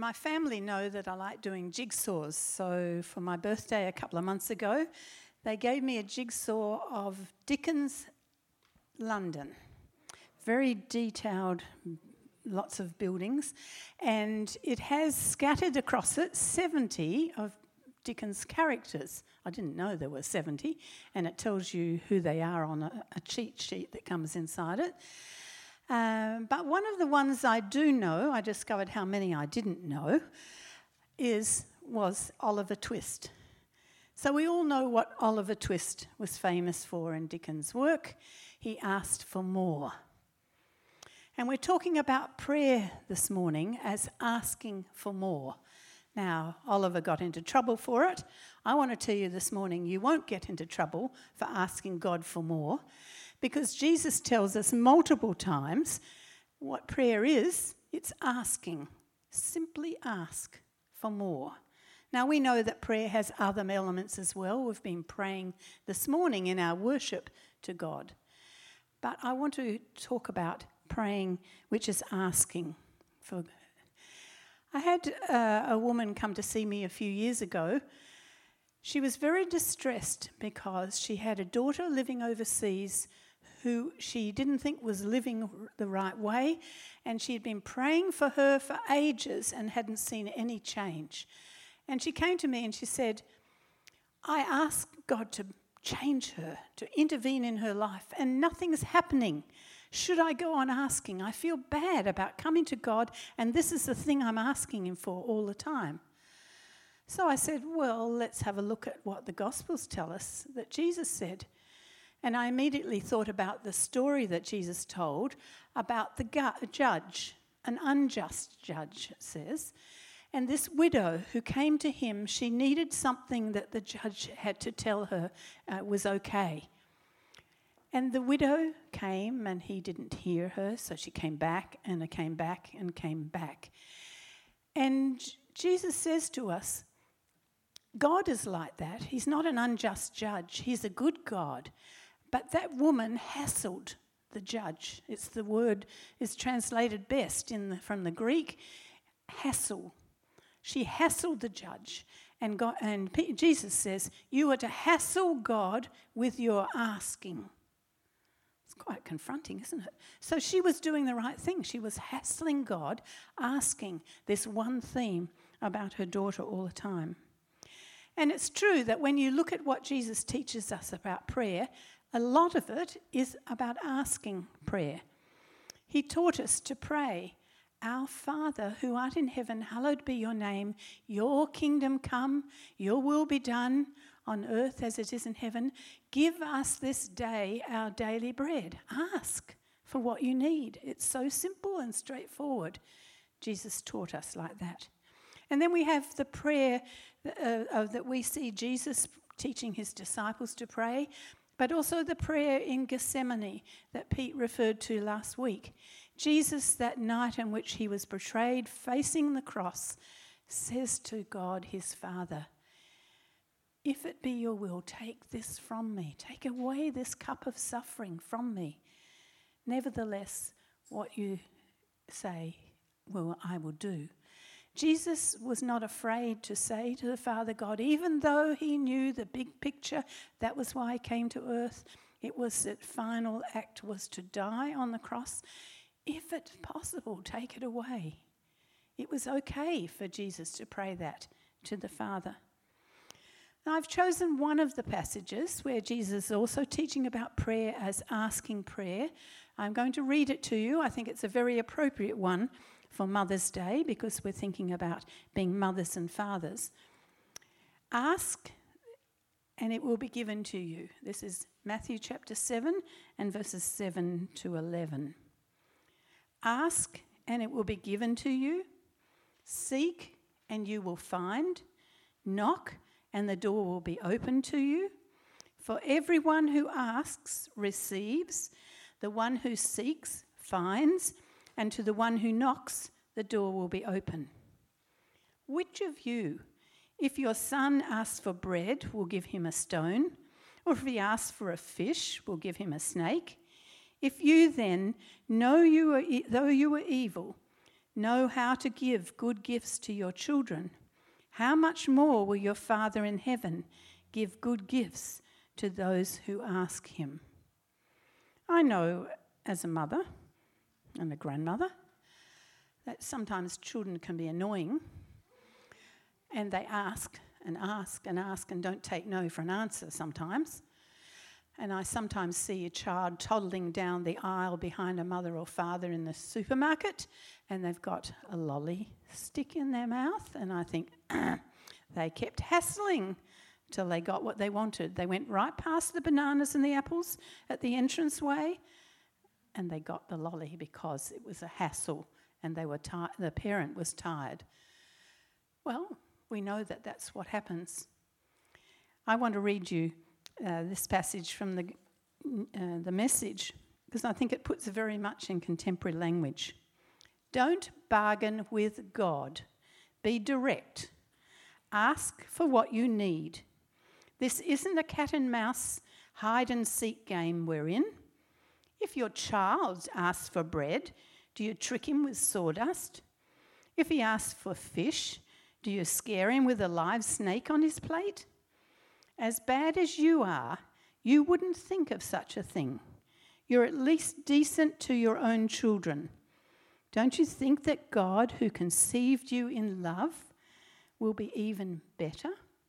My family know that I like doing jigsaws, so for my birthday a couple of months ago, they gave me a jigsaw of Dickens, London. Very detailed, lots of buildings, and it has scattered across it 70 of Dickens' characters. I didn't know there were 70, and it tells you who they are on a cheat sheet that comes inside it. But one of the ones I do know, I discovered how many I didn't know, was Oliver Twist. So we all know what Oliver Twist was famous for in Dickens' work. He asked for more. And we're talking about prayer this morning as asking for more. Now, Oliver got into trouble for it. I want to tell you this morning, you won't get into trouble for asking God for more, because Jesus tells us multiple times what prayer is. It's asking. Simply ask for more. Now, we know that prayer has other elements as well. We've been praying this morning in our worship to God. But I want to talk about praying, which is asking for. I had a woman come to see me a few years ago. She was very distressed because she had a daughter living overseas who she didn't think was living the right way, and she had been praying for her for ages and hadn't seen any change. And she came to me and she said, I asked God to change her, to intervene in her life, and nothing's happening. Should I go on asking? I feel bad about coming to God, and this is the thing I'm asking him for all the time. So I said, well, let's have a look at what the Gospels tell us that Jesus said. And I immediately thought about the story that Jesus told about the judge, an unjust judge, it says. And this widow who came to him, she needed something that the judge had to tell her was okay. And the widow came and he didn't hear her, so she came back and came back and came back. And Jesus says to us, God is like that. He's not an unjust judge. He's a good God. But that woman hassled the judge. It's the word is translated best from the Greek, hassle. She hassled the judge. And Jesus says, you are to hassle God with your asking. It's quite confronting, isn't it? So she was doing the right thing. She was hassling God, asking this one theme about her daughter all the time. And it's true that when you look at what Jesus teaches us about prayer, a lot of it is about asking prayer. He taught us to pray, Our Father who art in heaven, hallowed be your name. Your kingdom come, your will be done on earth as it is in heaven. Give us this day our daily bread. Ask for what you need. It's so simple and straightforward. Jesus taught us like that. And then we have the prayer that we see Jesus teaching his disciples to pray, but also the prayer in Gethsemane that Pete referred to last week. Jesus, that night in which he was betrayed, facing the cross, says to God, his Father, if it be your will, take this from me. Take away this cup of suffering from me. Nevertheless, what you say, I will do. Jesus was not afraid to say to the Father God, even though he knew the big picture, that was why he came to earth. It was that final act was to die on the cross. If it's possible, take it away. It was okay for Jesus to pray that to the Father. Now, I've chosen one of the passages where Jesus is also teaching about prayer as asking prayer. I'm going to read it to you. I think it's a very appropriate one for Mother's Day because we're thinking about being mothers and fathers. Ask and it will be given to you. This is Matthew chapter 7 and verses 7 to 11. Ask and it will be given to you. Seek and you will find. Knock and the door will be opened to you. For everyone who asks receives, the one who seeks finds, and to the one who knocks, the door will be open. Which of you, if your son asks for bread, will give him a stone? Or if he asks for a fish, will give him a snake? If you then, though you are evil, know how to give good gifts to your children, how much more will your Father in heaven give good gifts to those who ask him? I know as a mother and a grandmother that sometimes children can be annoying and they ask and ask and ask and don't take no for an answer sometimes. And I sometimes see a child toddling down the aisle behind a mother or father in the supermarket and they've got a lolly stick in their mouth, and I think they kept hassling till they got what they wanted. They went right past the bananas and the apples at the entranceway and they got the lolly because it was a hassle and they were the parent was tired. Well, we know that that's what happens. I want to read you this passage from the Message, because I think it puts it very much in contemporary language. Don't bargain with God. Be direct. Ask for what you need. This isn't a cat and mouse hide and seek game we're in. If your child asks for bread, do you trick him with sawdust? If he asks for fish, do you scare him with a live snake on his plate? As bad as you are, you wouldn't think of such a thing. You're at least decent to your own children. Don't you think that God, who conceived you in love, will be even better?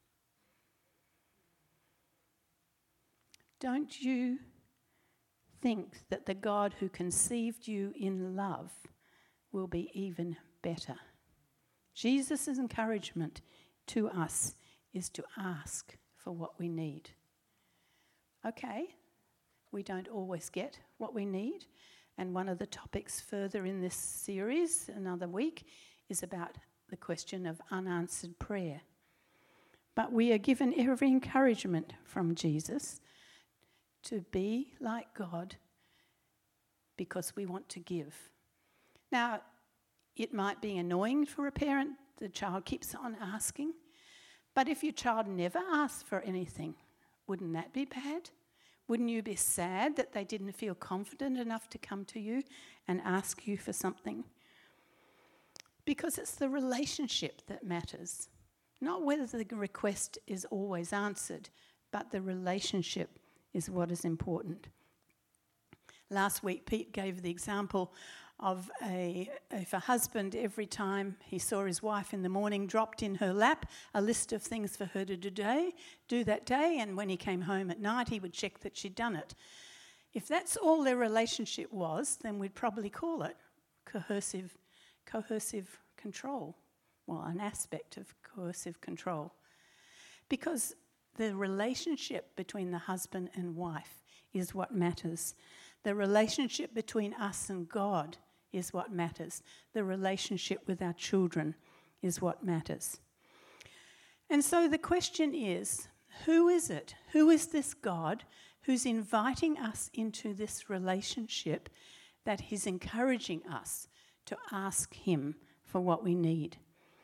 Don't you think that the God who conceived you in love will be even better? Jesus' encouragement to us is to ask for what we need. Okay, we don't always get what we need, and one of the topics further in this series, another week, is about the question of unanswered prayer. But we are given every encouragement from Jesus to be like God because we want to give. Now, it might be annoying for a parent, the child keeps on asking, but if your child never asks for anything, wouldn't that be bad? Wouldn't you be sad that they didn't feel confident enough to come to you and ask you for something? Because it's the relationship that matters, not whether the request is always answered, but the relationship is what is important. Last week, Pete gave the example of if a husband, every time he saw his wife in the morning, dropped in her lap a list of things for her to do that day, and when he came home at night, he would check that she'd done it. If that's all their relationship was, then we'd probably call it coercive control. Well, an aspect of coercive control. Because the relationship between the husband and wife is what matters. The relationship between us and God is what matters. The relationship with our children is what matters. And so the question is, who is it? Who is this God who's inviting us into this relationship that he's encouraging us to ask him for what we need?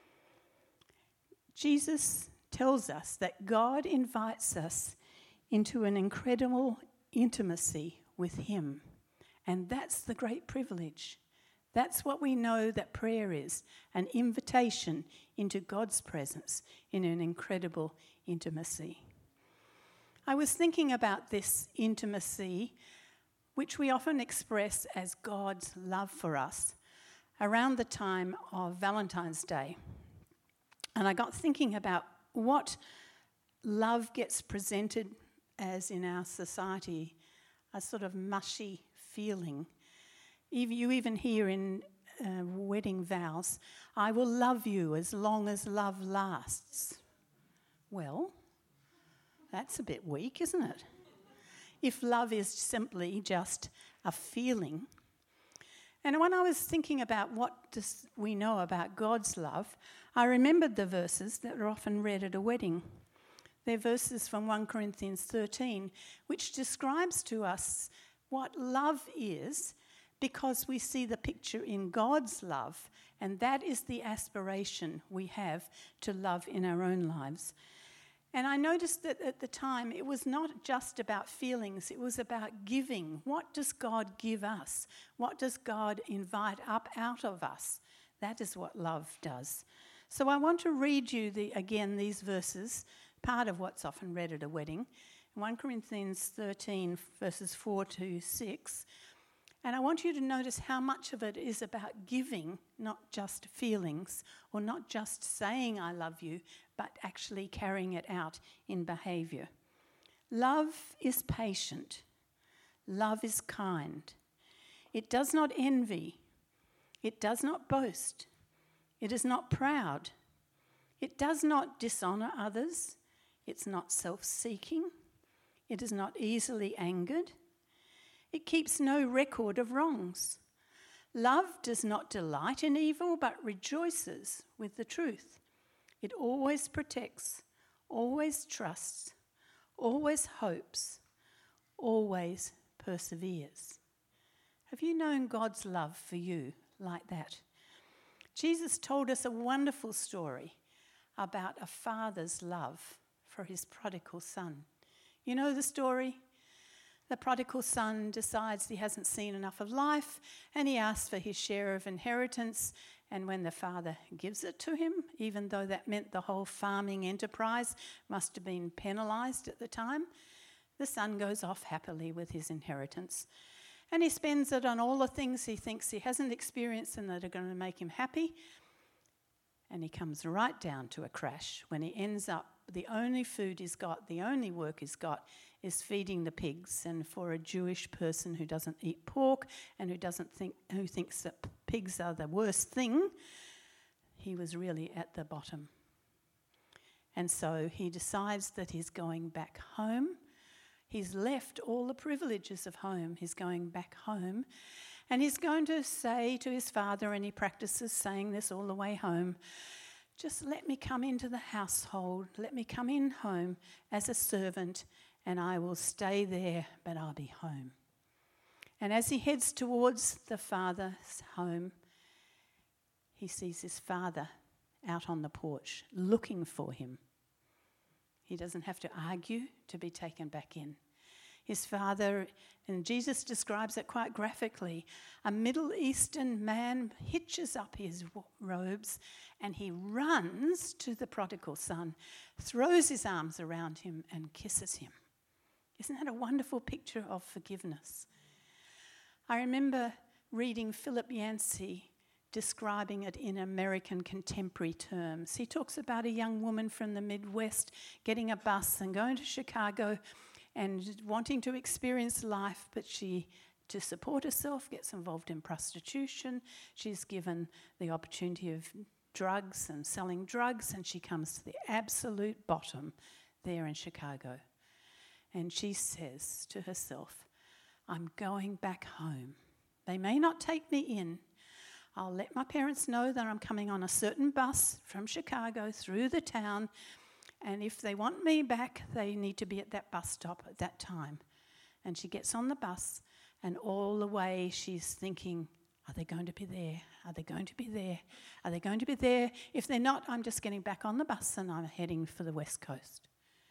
Jesus tells us that God invites us into an incredible intimacy with him. And that's the great privilege. That's what we know that prayer is, an invitation into God's presence in an incredible intimacy. I was thinking about this intimacy, which we often express as God's love for us, around the time of Valentine's Day. And I got thinking about what love gets presented as in our society, a sort of mushy feeling. You even hear in wedding vows, I will love you as long as love lasts. Well, that's a bit weak, isn't it? If love is simply just a feeling. And when I was thinking about what we know about God's love, I remembered the verses that are often read at a wedding. They're verses from 1 Corinthians 13, which describes to us what love is, because we see the picture in God's love, and that is the aspiration we have to love in our own lives. And I noticed that at the time it was not just about feelings, it was about giving. What does God give us? What does God invite up out of us? That is what love does. So I want to read you again these verses, part of what's often read at a wedding. 1 Corinthians 13, verses 4 to 6. And I want you to notice how much of it is about giving, not just feelings, or not just saying I love you, but actually carrying it out in behaviour. Love is patient. Love is kind. It does not envy. It does not boast. It is not proud. It does not dishonour others. It's not self-seeking. It is not easily angered. It keeps no record of wrongs. Love does not delight in evil, but rejoices with the truth. It always protects, always trusts, always hopes, always perseveres. Have you known God's love for you like that? Jesus told us a wonderful story about a father's love for his prodigal son. You know the story? The prodigal son decides he hasn't seen enough of life and he asks for his share of inheritance. And when the father gives it to him, even though that meant the whole farming enterprise must have been penalised at the time, the son goes off happily with his inheritance. And he spends it on all the things he thinks he hasn't experienced and that are going to make him happy. And he comes right down to a crash when he ends up, the only food he's got, the only work he's got is feeding the pigs. And for a Jewish person who doesn't eat pork and who thinks that pigs are the worst thing, he was really at the bottom. And so he decides that he's going back home. He's left all the privileges of home. He's going back home. And he's going to say to his father, and he practices saying this all the way home, just let me come into the household, let me come in home as a servant, and I will stay there, but I'll be home. And as he heads towards the father's home, he sees his father out on the porch looking for him. He doesn't have to argue to be taken back in. His father, and Jesus describes it quite graphically, a Middle Eastern man hitches up his robes and he runs to the prodigal son, throws his arms around him and kisses him. Isn't that a wonderful picture of forgiveness? I remember reading Philip Yancey describing it in American contemporary terms. He talks about a young woman from the Midwest getting a bus and going to Chicago and wanting to experience life, but she, to support herself, gets involved in prostitution. She's given the opportunity of drugs and selling drugs, and she comes to the absolute bottom there in Chicago. And she says to herself, I'm going back home. They may not take me in. I'll let my parents know that I'm coming on a certain bus from Chicago through the town, and if they want me back, they need to be at that bus stop at that time. And she gets on the bus, and all the way she's thinking, are they going to be there? Are they going to be there? Are they going to be there? If they're not, I'm just getting back on the bus and I'm heading for the West Coast.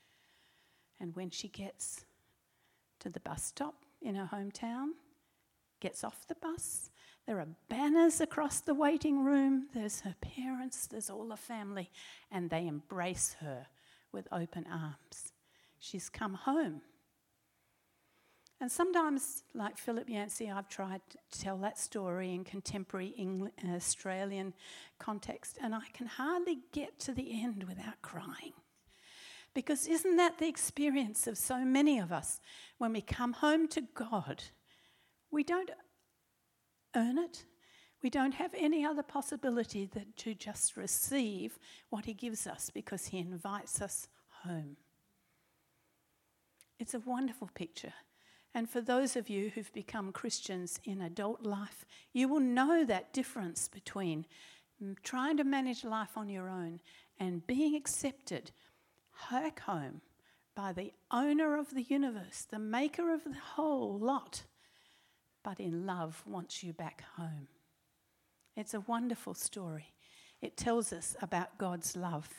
And when she gets to the bus stop in her hometown, gets off the bus, there are banners across the waiting room. There's her parents, there's all the family, and they embrace her with open arms. She's come home. And sometimes, like Philip Yancey, I've tried to tell that story in contemporary Australian context, and I can hardly get to the end without crying. Because isn't that the experience of so many of us? When we come home to God, we don't earn it. We don't have any other possibility than to just receive what he gives us because he invites us home. It's a wonderful picture. And for those of you who've become Christians in adult life, you will know that difference between trying to manage life on your own and being accepted back home by the owner of the universe, the maker of the whole lot, but in love wants you back home. It's a wonderful story. It tells us about God's love.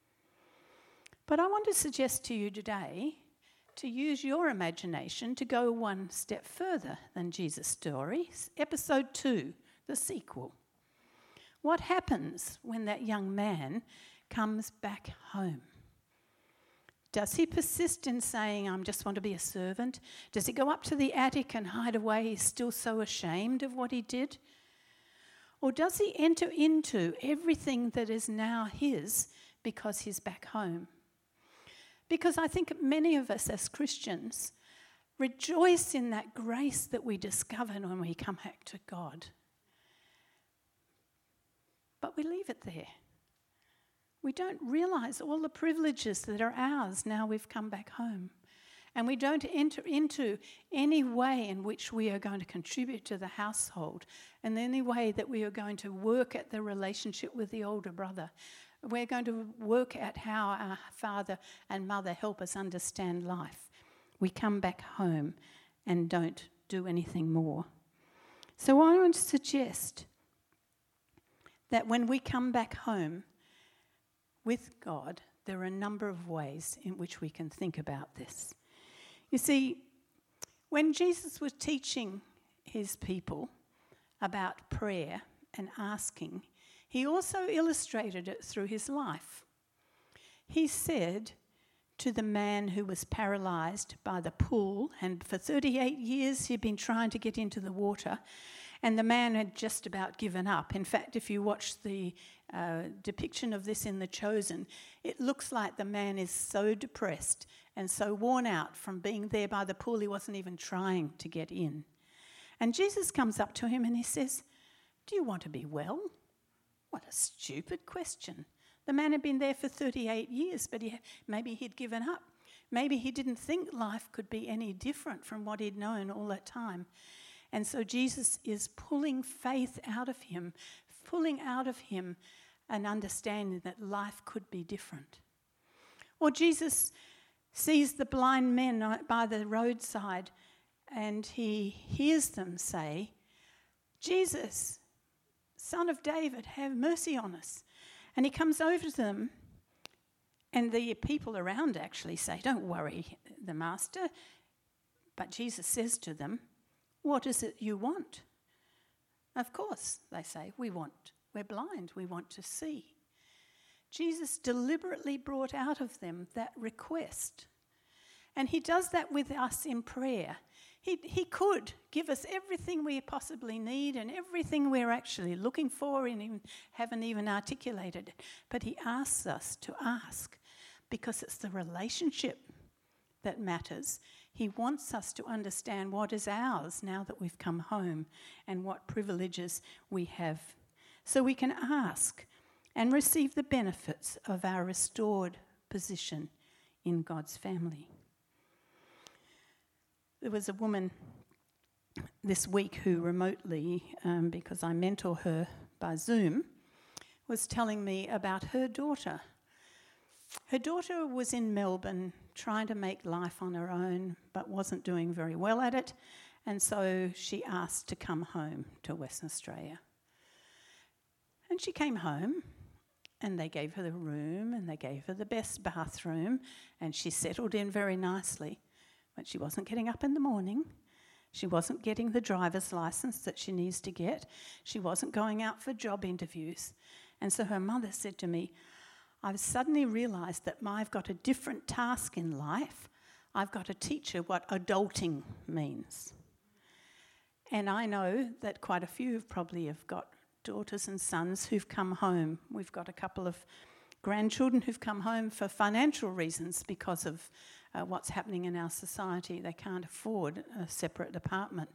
But I want to suggest to you today to use your imagination to go one step further than Jesus' story. Episode 2, the sequel. What happens when that young man comes back home? Does he persist in saying, I just want to be a servant? Does he go up to the attic and hide away? He's still so ashamed of what he did? Or does he enter into everything that is now his because he's back home? Because I think many of us as Christians rejoice in that grace that we discover when we come back to God. But we leave it there. We don't realise all the privileges that are ours now we've come back home. And we don't enter into any way in which we are going to contribute to the household, and any way that we are going to work at the relationship with the older brother. We're going to work at how our father and mother help us understand life. We come back home and don't do anything more. So I want to suggest that when we come back home with God, there are a number of ways in which we can think about this. You see, when Jesus was teaching his people about prayer and asking, he also illustrated it through his life. He said to the man who was paralysed by the pool, and for 38 years he'd been trying to get into the water, and the man had just about given up. In fact, if you watch the depiction of this in The Chosen, it looks like the man is so depressed and so worn out from being there by the pool, he wasn't even trying to get in. And Jesus comes up to him and he says, "Do you want to be well?" What a stupid question. The man had been there for 38 years, but maybe he'd given up. Maybe he didn't think life could be any different from what he'd known all that time. And so Jesus is pulling faith out of him, pulling out of him an understanding that life could be different. Or Jesus sees the blind men by the roadside and he hears them say, "Jesus, Son of David, have mercy on us." And he comes over to them, and the people around actually say, "Don't worry, the master." But Jesus says to them, "What is it you want?" "Of course," they say, we're blind, we want to see." Jesus deliberately brought out of them that request. And he does that with us in prayer. He could give us everything we possibly need and everything we're actually looking for and haven't even articulated it. But he asks us to ask because it's the relationship that matters. He wants us to understand what is ours now that we've come home and what privileges we have. So we can ask and receive the benefits of our restored position in God's family. There was a woman this week who remotely, because I mentor her by Zoom, was telling me about her daughter. Her daughter was in Melbourne trying to make life on her own, but wasn't doing very well at it, and so she asked to come home to Western Australia. And she came home, and they gave her the room, and they gave her the best bathroom, and she settled in very nicely. But she wasn't getting up in the morning. She wasn't getting the driver's license that she needs to get. She wasn't going out for job interviews. And so her mother said to me, "I've suddenly realised that I've got a different task in life. I've got to teach her what adulting means." And I know that quite a few probably have got daughters and sons who've come home. We've got a couple of grandchildren who've come home for financial reasons because of what's happening in our society. They can't afford a separate apartment.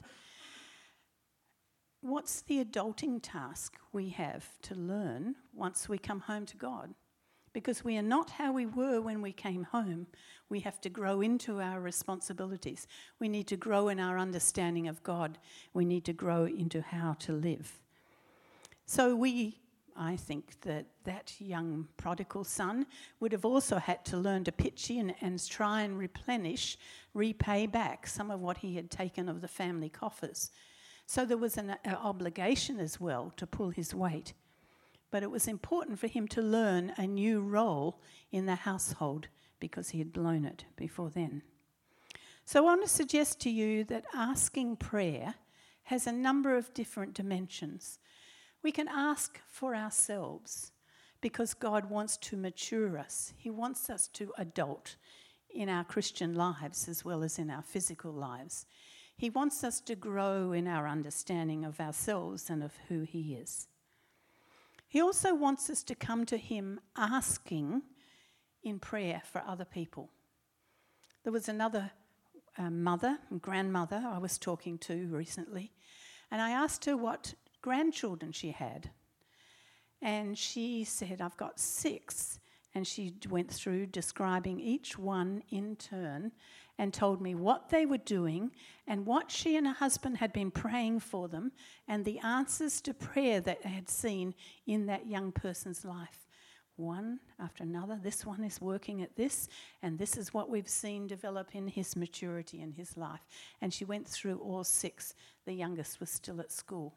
What's the adulting task we have to learn once we come home to God? Because we are not how we were when we came home. We have to grow into our responsibilities. We need to grow in our understanding of God. We need to grow into how to live. So I think that young prodigal son would have also had to learn to pitch in and try and repay back some of what he had taken of the family coffers. So there was an obligation as well to pull his weight. But it was important for him to learn a new role in the household because he had blown it before then. So I want to suggest to you that asking prayer has a number of different dimensions. We can ask for ourselves because God wants to mature us. He wants us to adult in our Christian lives as well as in our physical lives. He wants us to grow in our understanding of ourselves and of who He is. He also wants us to come to Him asking in prayer for other people. There was another grandmother I was talking to recently, and I asked her what grandchildren she had. And she said, I've got 6. And she went through describing each one in turn and told me what they were doing and what she and her husband had been praying for them and the answers to prayer that they had seen in that young person's life. One after another, this one is working at this, and this is what we've seen develop in his maturity in his life. And she went through all 6. The youngest was still at school.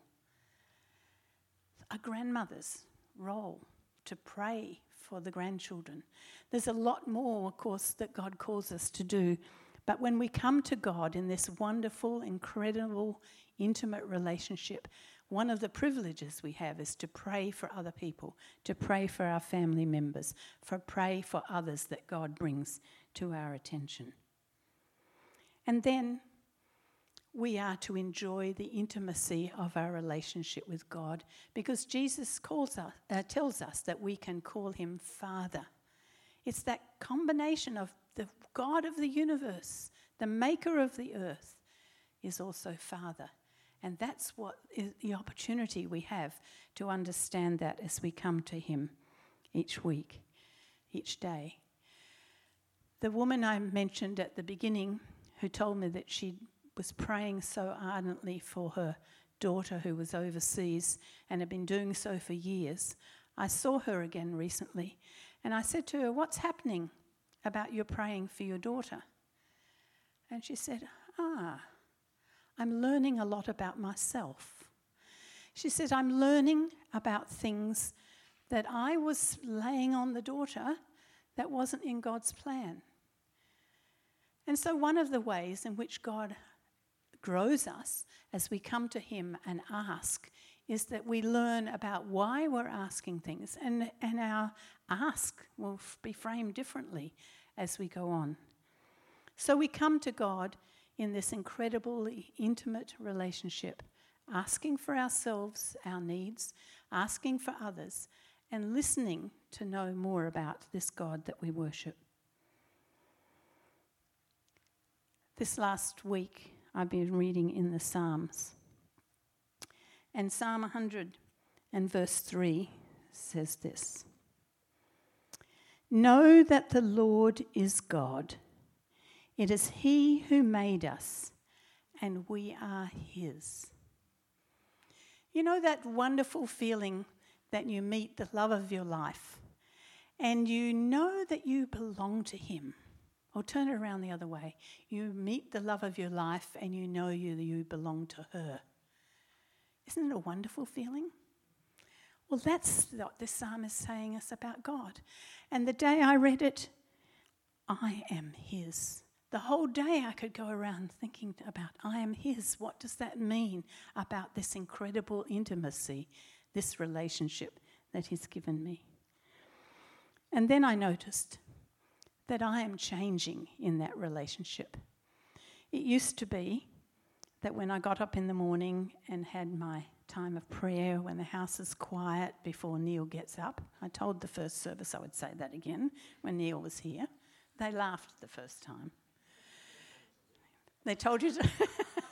A grandmother's role to pray for the grandchildren. There's a lot more, of course, that God calls us to do. But when we come to God in this wonderful, incredible, intimate relationship, one of the privileges we have is to pray for other people, to pray for our family members, pray for others that God brings to our attention. And then we are to enjoy the intimacy of our relationship with God because Jesus tells us that we can call Him Father. It's that combination of the God of the universe, the maker of the earth, is also Father. And that's what is the opportunity we have to understand that as we come to Him each week, each day. The woman I mentioned at the beginning who told me that she was praying so ardently for her daughter who was overseas and had been doing so for years. I saw her again recently and I said to her, what's happening about your praying for your daughter? And she said, I'm learning a lot about myself. She said, I'm learning about things that I was laying on the daughter that wasn't in God's plan. And so one of the ways in which God grows us as we come to Him and ask is that we learn about why we're asking things, and our ask will be framed differently as we go on. So we come to God in this incredibly intimate relationship, asking for ourselves, our needs, asking for others, and listening to know more about this God that we worship. This last week, I've been reading in the Psalms. And Psalm 100 and verse 3 says this: Know that the Lord is God. It is He who made us, and we are His. You know that wonderful feeling that you meet the love of your life, and you know that you belong to Him? Or turn it around the other way. You meet the love of your life and you know you belong to her. Isn't it a wonderful feeling? Well, that's what this psalm is saying us about God. And the day I read it, I am His. The whole day I could go around thinking about, I am His. What does that mean about this incredible intimacy, this relationship that He's given me? And then I noticed that I am changing in that relationship. It used to be that when I got up in the morning and had my time of prayer, when the house is quiet before Neil gets up, I told the first service I would say that again when Neil was here. They laughed the first time. They told you to.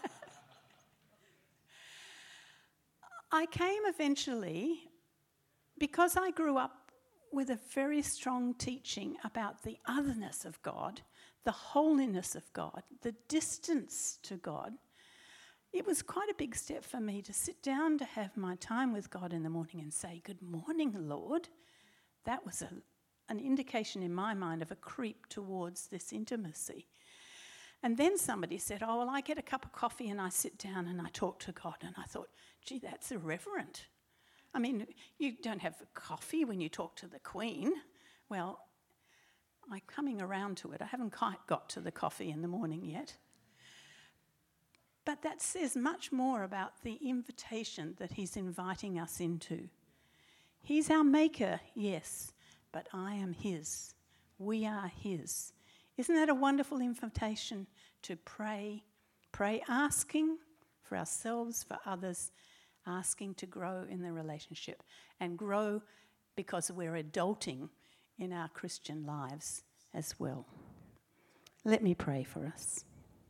I came eventually, because I grew up with a very strong teaching about the otherness of God, the holiness of God, the distance to God. It was quite a big step for me to sit down to have my time with God in the morning and say, "Good morning, Lord." That was an indication in my mind of a creep towards this intimacy. And then somebody said, "Oh, well, I get a cup of coffee and I sit down and I talk to God." And I thought, gee, that's irreverent. I mean, you don't have coffee when you talk to the Queen. Well, I'm coming around to it. I haven't quite got to the coffee in the morning yet. But that says much more about the invitation that he's inviting us into. He's our maker, yes, but I am his. We are his. Isn't that a wonderful invitation to pray? Pray asking for ourselves, for others, asking to grow in the relationship and grow because we're adulting in our Christian lives as well. Let me pray for us.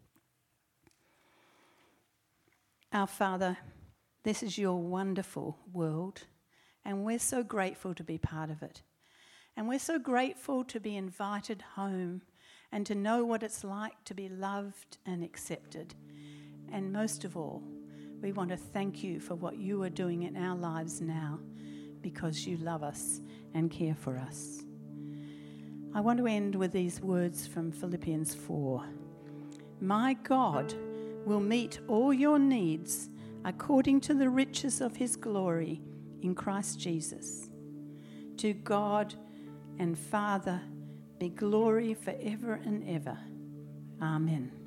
Our Father, this is your wonderful world, and we're so grateful to be part of it. And we're so grateful to be invited home and to know what it's like to be loved and accepted. And most of all, we want to thank you for what you are doing in our lives now, because you love us and care for us. I want to end with these words from Philippians 4. My God will meet all your needs according to the riches of his glory in Christ Jesus. To God and Father be glory forever and ever. Amen.